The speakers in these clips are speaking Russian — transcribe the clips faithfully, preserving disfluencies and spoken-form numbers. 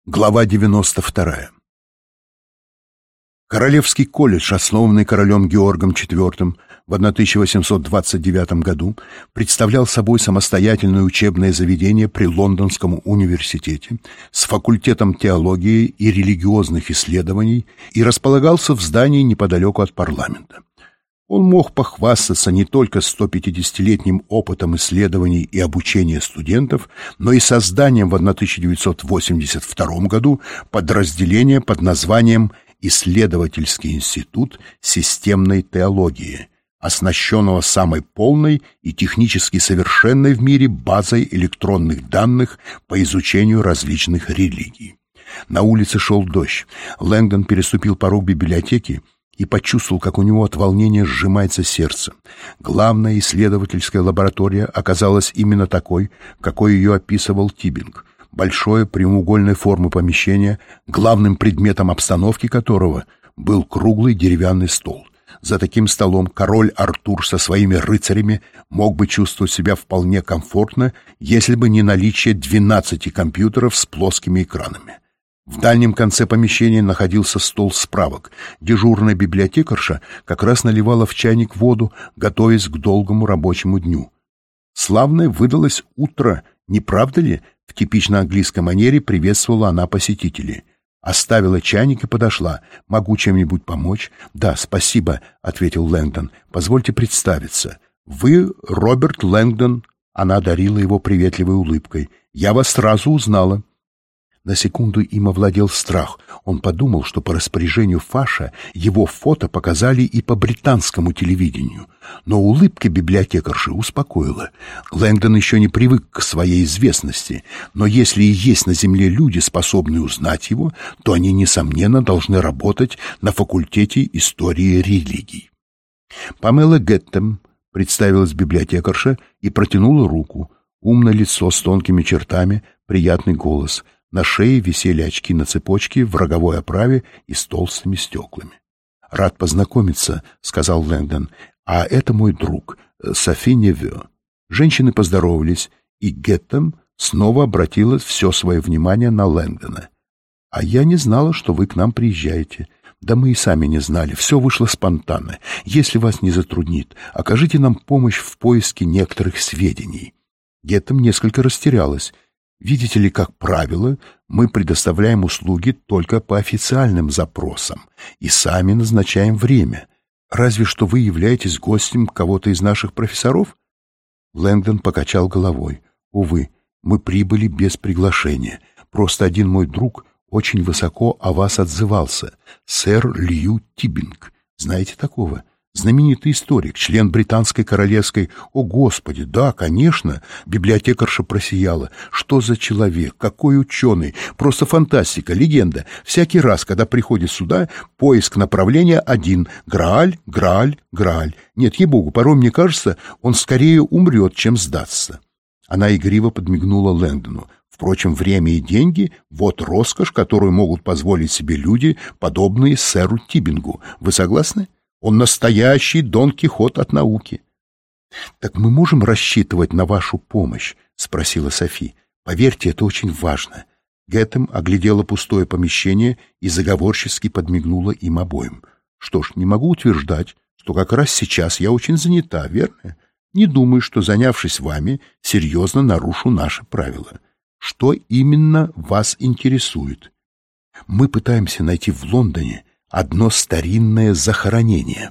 Глава девяносто вторая. Королевский колледж, основанный королем Георгом четвёртым в тысяча восемьсот двадцать девятом году, представлял собой самостоятельное учебное заведение при Лондонском университете с факультетом теологии и религиозных исследований и располагался в здании неподалеку от парламента. Он мог похвастаться не только сто пятидесятилетним опытом исследований и обучения студентов, но и созданием в тысяча девятьсот восемьдесят втором году подразделения под названием «Исследовательский институт системной теологии», оснащенного самой полной и технически совершенной в мире базой электронных данных по изучению различных религий. На улице шел дождь. Лэнгдон переступил порог библиотеки и почувствовал, как у него от волнения сжимается сердце. Главная исследовательская лаборатория оказалась именно такой, какой ее описывал Тибинг. Большое прямоугольной формы помещение, главным предметом обстановки которого был круглый деревянный стол. За таким столом король Артур со своими рыцарями мог бы чувствовать себя вполне комфортно, если бы не наличие двенадцати компьютеров с плоскими экранами. В дальнем конце помещения находился стол справок. Дежурная библиотекарша как раз наливала в чайник воду, готовясь к долгому рабочему дню. Славное выдалось утро, не правда ли? В типично английской манере приветствовала она посетителей. Оставила чайник и подошла. «Могу чем-нибудь помочь?» «Да, спасибо», — ответил Лэнгдон. «Позвольте представиться. Вы Роберт Лэнгдон». Она одарила его приветливой улыбкой. «Я вас сразу узнала». На секунду им овладел страх. Он подумал, что по распоряжению Фаша его фото показали и по британскому телевидению. Но улыбка библиотекарши успокоила. Лэнгдон еще не привык к своей известности, но если и есть на Земле люди, способные узнать его, то они, несомненно, должны работать на факультете истории религий. Памела Гэттем представилась библиотекарша и протянула руку. Умное лицо с тонкими чертами, приятный голос — на шее висели очки на цепочке в роговой оправе и с толстыми стеклами. «Рад познакомиться», — сказал Лэнгдон. «А это мой друг, Софи Неве». Женщины поздоровались, и Гэттем снова обратила все свое внимание на Лэнгдона. «А я не знала, что вы к нам приезжаете. Да мы и сами не знали. Все вышло спонтанно. Если вас не затруднит, окажите нам помощь в поиске некоторых сведений». Гэттем несколько растерялась. «Видите ли, как правило, мы предоставляем услуги только по официальным запросам и сами назначаем время. Разве что вы являетесь гостем кого-то из наших профессоров?» Лэнгдон покачал головой. «Увы, мы прибыли без приглашения. Просто один мой друг очень высоко о вас отзывался. Сэр Лью Тибинг. Знаете такого? Знаменитый историк, член британской королевской... О, Господи, да, конечно!» Библиотекарша просияла. «Что за человек? Какой ученый? Просто фантастика, легенда. Всякий раз, когда приходит сюда, поиск направления один. Грааль, Грааль, Грааль. Нет, ей-богу, порой мне кажется, он скорее умрет, чем сдастся». Она игриво подмигнула Лэнгдону. «Впрочем, время и деньги — вот роскошь, которую могут позволить себе люди, подобные сэру Тибингу. Вы согласны? Он настоящий Дон Кихот от науки». «Так мы можем рассчитывать на вашу помощь?» — спросила Софи. «Поверьте, это очень важно». Гэттем оглядела пустое помещение и заговорчески подмигнула им обоим. «Что ж, не могу утверждать, что как раз сейчас я очень занята, верно? Не думаю, что, занявшись вами, серьезно нарушу наши правила. Что именно вас интересует?» «Мы пытаемся найти в Лондоне одно старинное захоронение».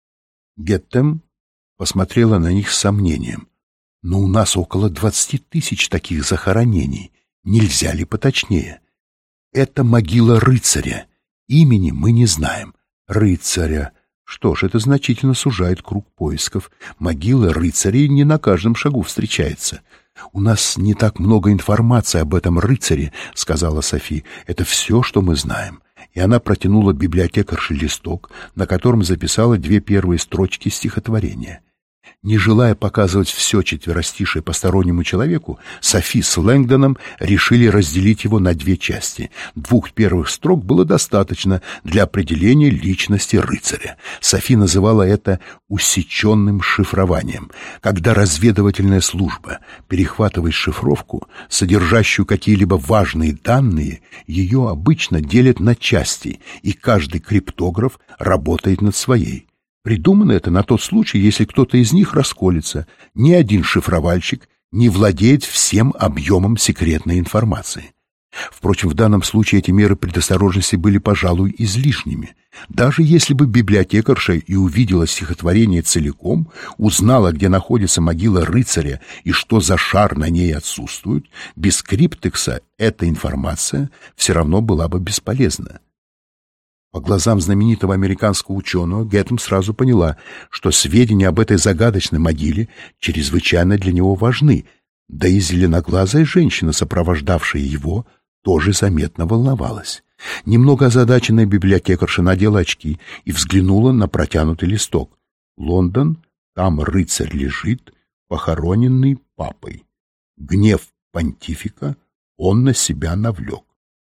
Гэттем посмотрела на них с сомнением. «Но у нас около двадцати тысяч таких захоронений. Нельзя ли поточнее?» «Это могила рыцаря. Имени мы не знаем». «Рыцаря. Что ж, это значительно сужает круг поисков. Могила рыцарей не на каждом шагу встречается». «У нас не так много информации об этом рыцаре», — сказала Софи. «Это все, что мы знаем». И она протянула библиотекарше листок, на котором записала две первые строчки стихотворения. Не желая показывать все четверостишее постороннему человеку, Софи с Лэнгдоном решили разделить его на две части. Двух первых строк было достаточно для определения личности рыцаря. Софи называла это «усеченным шифрованием», когда разведывательная служба перехватывает шифровку, содержащую какие-либо важные данные, ее обычно делят на части, и каждый криптограф работает над своей. Придумано это на тот случай, если кто-то из них расколется. Ни один шифровальщик не владеет всем объемом секретной информации. Впрочем, в данном случае эти меры предосторожности были, пожалуй, излишними. Даже если бы библиотекарша и увидела стихотворение целиком, узнала, где находится могила рыцаря и что за шар на ней отсутствует, без криптекса эта информация все равно была бы бесполезна. По глазам знаменитого американского ученого Гэтэм сразу поняла, что сведения об этой загадочной могиле чрезвычайно для него важны, да и зеленоглазая женщина, сопровождавшая его, тоже заметно волновалась. Немного озадаченная библиотекарша надела очки и взглянула на протянутый листок. «Лондон, там рыцарь лежит, похороненный папой. Гнев понтифика он на себя навлек».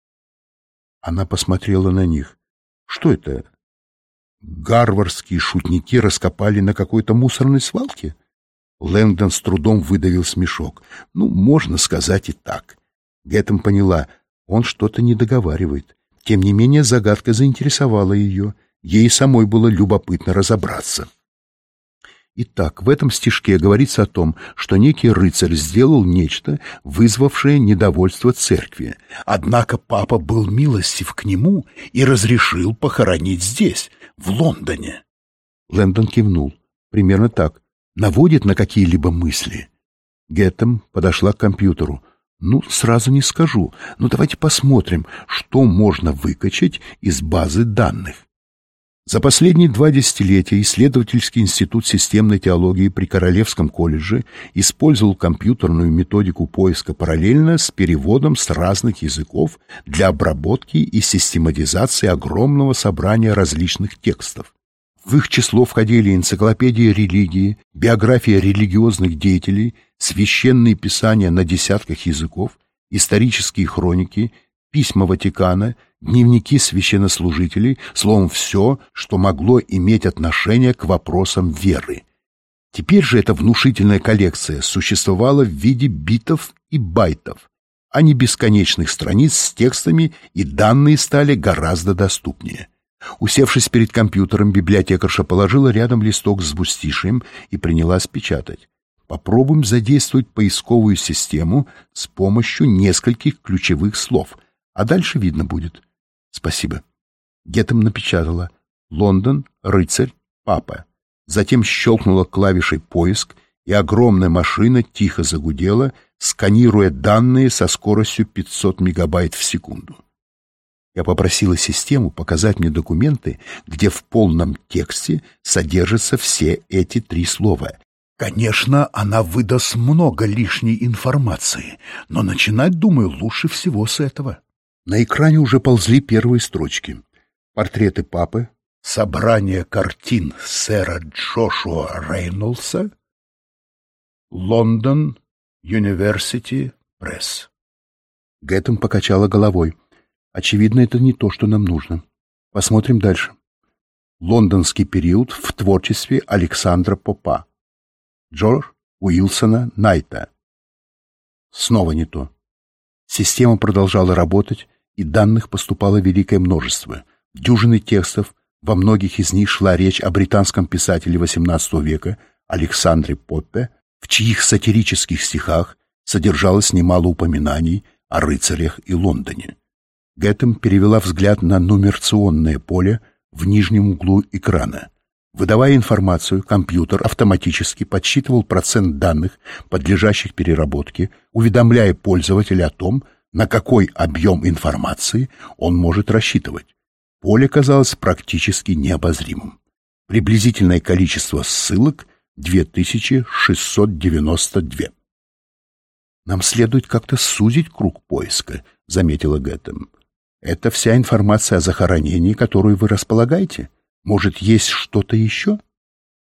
Она посмотрела на них. Что это? Гарвардские шутники раскопали на какой-то мусорной свалке? Лэнгдон с трудом выдавил смешок. Ну, можно сказать и так. Гэтэм поняла, он что-то не договаривает. Тем не менее, загадка заинтересовала ее. Ей самой было любопытно разобраться. Итак, в этом стишке говорится о том, что некий рыцарь сделал нечто, вызвавшее недовольство церкви. Однако папа был милостив к нему и разрешил похоронить здесь, в Лондоне. Лэндон кивнул. Примерно так. Наводит на какие-либо мысли. Гэтэм подошла к компьютеру. Ну, сразу не скажу, но давайте посмотрим, что можно выкачать из базы данных. За последние два десятилетия исследовательский институт системной теологии при Королевском колледже использовал компьютерную методику поиска параллельно с переводом с разных языков для обработки и систематизации огромного собрания различных текстов. В их число входили энциклопедия религии, биография религиозных деятелей, священные писания на десятках языков, исторические хроники, письма Ватикана, дневники священнослужителей, словом, все, что могло иметь отношение к вопросам веры. Теперь же эта внушительная коллекция существовала в виде битов и байтов, а не бесконечных страниц с текстами, и данные стали гораздо доступнее. Усевшись перед компьютером, библиотекарша положила рядом листок с двустишием и принялась печатать. Попробуем задействовать поисковую систему с помощью нескольких ключевых слов, а дальше видно будет. Спасибо. Гэтэм напечатала «Лондон, рыцарь, папа». Затем щелкнула клавишей «Поиск», и огромная машина тихо загудела, сканируя данные со скоростью пятьсот мегабайт в секунду. Я попросила систему показать мне документы, где в полном тексте содержатся все эти три слова. Конечно, она выдаст много лишней информации, но начинать, думаю, лучше всего с этого. На экране уже ползли первые строчки. Портреты папы, собрание картин сэра Джошуа Рейнольдса, Лондон, University Press. Гэтэм покачала головой. Очевидно, это не то, что нам нужно. Посмотрим дальше. Лондонский период в творчестве Александра Попа. Джордж Уилсона Найта. Снова не то. Система продолжала работать, и данных поступало великое множество. Дюжины текстов, во многих из них шла речь о британском писателе восемнадцатого века Александре Поппе, в чьих сатирических стихах содержалось немало упоминаний о рыцарях и Лондоне. Гэтэм перевела взгляд на нумерационное поле в нижнем углу экрана. Выдавая информацию, компьютер автоматически подсчитывал процент данных, подлежащих переработке, уведомляя пользователя о том, на какой объем информации он может рассчитывать. Поле казалось практически необозримым. Приблизительное количество ссылок — две тысячи шестьсот девяносто два. «Нам следует как-то сузить круг поиска», — заметила Гэтэм. «Это вся информация о захоронении, которую вы располагаете? Может, есть что-то еще?»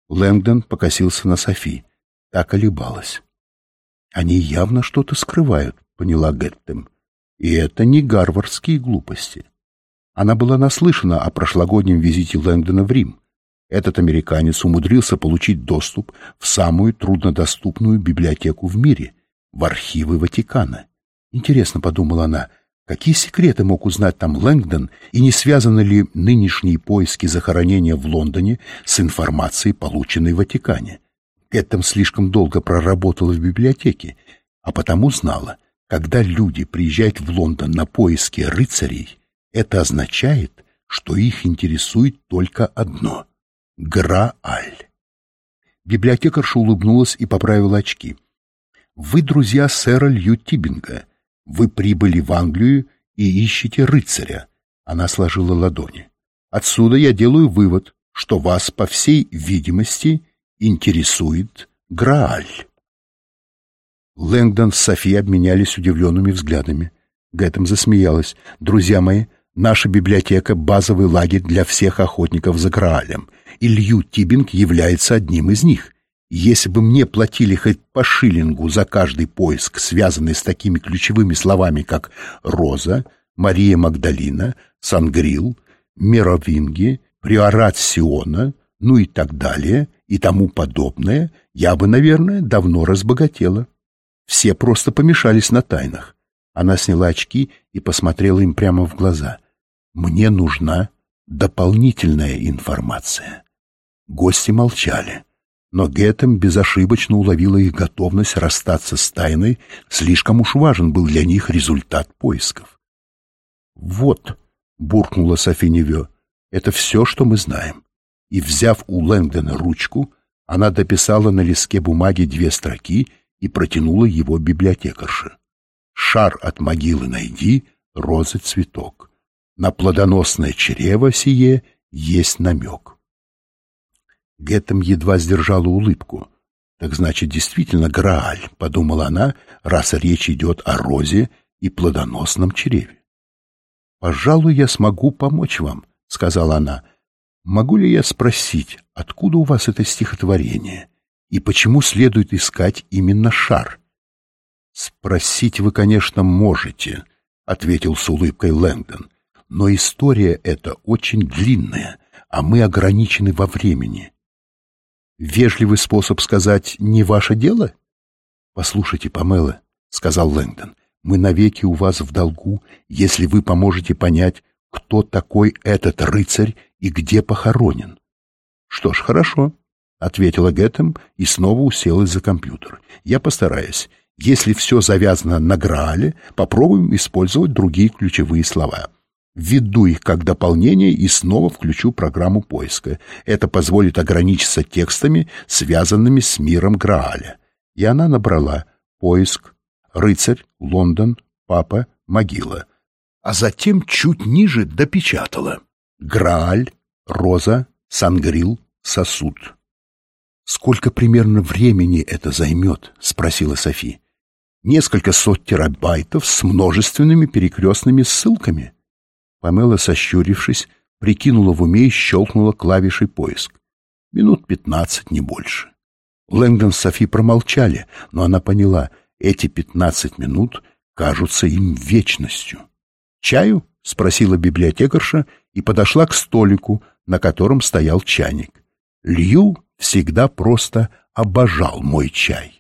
Лэнгдон покосился на Софи. Та колебалась. «Они явно что-то скрывают», — поняла Гэттем. «И это не гарвардские глупости». Она была наслышана о прошлогоднем визите Лэнгдона в Рим. Этот американец умудрился получить доступ в самую труднодоступную библиотеку в мире, в архивы Ватикана. Интересно, подумала она, какие секреты мог узнать там Лэнгдон, и не связаны ли нынешние поиски захоронения в Лондоне с информацией, полученной в Ватикане. Гэттем слишком долго проработала в библиотеке, а потому знала, когда люди приезжают в Лондон на поиски рыцарей, это означает, что их интересует только одно — Грааль. Библиотекарша улыбнулась и поправила очки. «Вы друзья сэра Лью Тиббинга. Вы прибыли в Англию и ищете рыцаря». Она сложила ладони. «Отсюда я делаю вывод, что вас, по всей видимости, интересует Грааль». Лэнгдон с Софи обменялись удивленными взглядами. Гэттем засмеялась. «Друзья мои, наша библиотека — базовый лагерь для всех охотников за Граалем, и Лью Тиббинг является одним из них. Если бы мне платили хоть по шиллингу за каждый поиск, связанный с такими ключевыми словами, как «Роза», «Мария Магдалина», «Сангрил», «Меровинги», «Приорат Сиона», ну и так далее, и тому подобное, я бы, наверное, давно разбогатела. Все просто помешались на тайнах». Она сняла очки и посмотрела им прямо в глаза. «Мне нужна дополнительная информация». Гости молчали, но Гэттем безошибочно уловила их готовность расстаться с тайной, слишком уж важен был для них результат поисков. «Вот», — буркнула Софи Неве, — «это все, что мы знаем». И, взяв у Лэнгдона ручку, она дописала на листке бумаги две строки и протянула его библиотекарше. «Шар от могилы найди, розы цветок. На плодоносное чрево сие есть намек». Гэттем едва сдержала улыбку. «Так значит, действительно Грааль», — подумала она, раз речь идет о розе и плодоносном чреве. «Пожалуй, я смогу помочь вам», — сказала она. «Могу ли я спросить, откуда у вас это стихотворение, и почему следует искать именно шар?» «Спросить вы, конечно, можете», — ответил с улыбкой Лэнгдон, «но история эта очень длинная, а мы ограничены во времени». «Вежливый способ сказать «не ваше дело»?» «Послушайте, Памела», — сказал Лэнгдон, — «мы навеки у вас в долгу, если вы поможете понять, кто такой этот рыцарь и где похоронен». «Что ж, хорошо», — ответила Гэттем и снова уселась за компьютер. «Я постараюсь. Если все завязано на Граале, попробуем использовать другие ключевые слова. Введу их как дополнение и снова включу программу поиска. Это позволит ограничиться текстами, связанными с миром Грааля». И она набрала «Поиск», «Рыцарь», «Лондон», «Папа», «Могила». А затем чуть ниже допечатала «Грааль», «Роза», «Сангрил», «Сосуд». «Сколько примерно времени это займет?» — спросила Софи. «Несколько сот терабайтов с множественными перекрестными ссылками». Памела, сощурившись, прикинула в уме и щелкнула клавишей «Поиск». Минут пятнадцать, не больше. Лэнгдон с Софи промолчали, но она поняла, эти пятнадцать минут кажутся им вечностью. «Чаю?» — спросила библиотекарша и подошла к столику, на котором стоял чайник. «Лью всегда просто обожал мой чай».